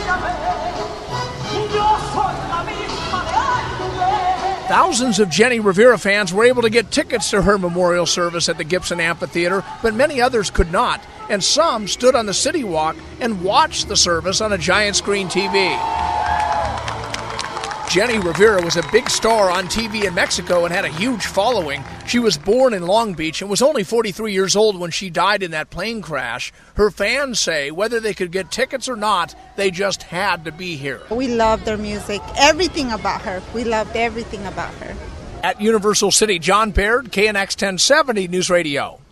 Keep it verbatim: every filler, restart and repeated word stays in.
Thousands of Jenny Rivera fans were able to get tickets to her memorial service at the Gibson Amphitheater, but many others could not, and some stood on the City Walk and watched the service on a giant screen T V. Jenny Rivera was a big star on T V in Mexico and had a huge following. She was born in Long Beach and was only forty-three years old when she died in that plane crash. Her fans say whether they could get tickets or not, they just had to be here. We loved her music, everything about her. We loved everything about her. At Universal City, John Baird, K N X ten seventy News Radio.